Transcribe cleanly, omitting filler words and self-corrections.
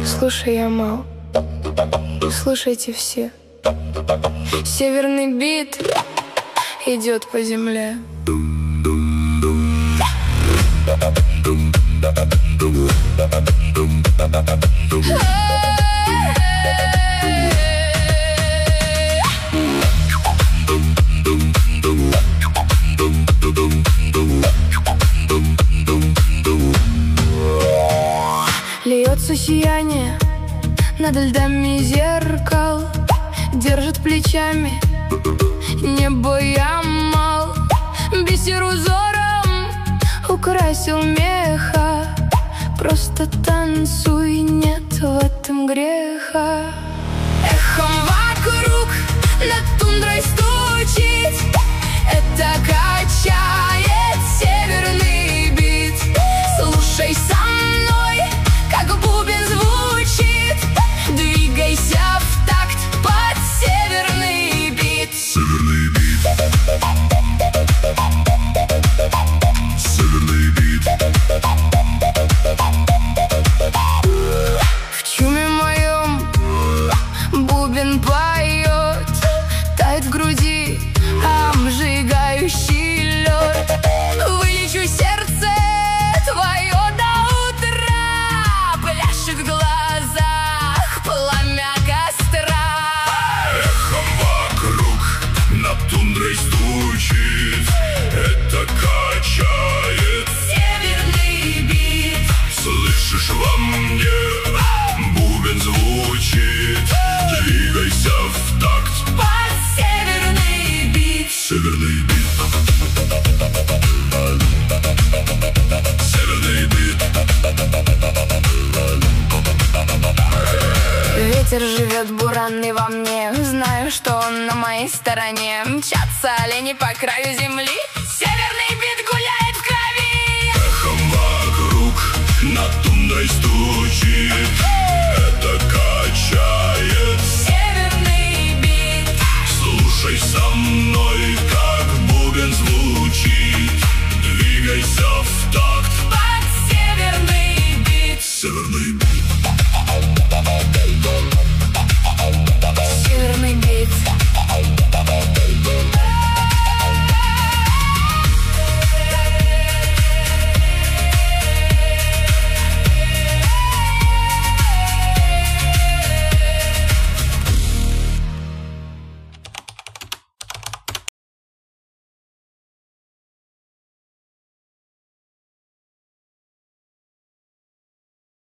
Слушай, Ямал, слушайте все. Северный бит идет по земле. Льется сияние над льдами зеркал, держит плечами небо Ямал. Бисер узором украсил меха, просто танцуй, нет в этом греха. Эхом вокруг над тундрой стучит, это качает северный бит. Слушай со мной, как бубен звучит, двигайся в такт под северный бит. Северный бит. Северный бит. В чуме моем бубен поет, тает в груди обжигающий лед. Вылечу сердце твое до утра, пляшет в глазах пламя костра. Эхом вокруг над тундрой стучит, это качает Северный бит. Слышишь во мне, бубен звучит, двигайся в такт Под северный бит. Северный бит. Северный бит. Ветер живет буранный во мне, знаю, что он на моей стороне. Мчатся олени по краю земли, северный бит гуляет в крови. Эхом вокруг над тундрой стучит,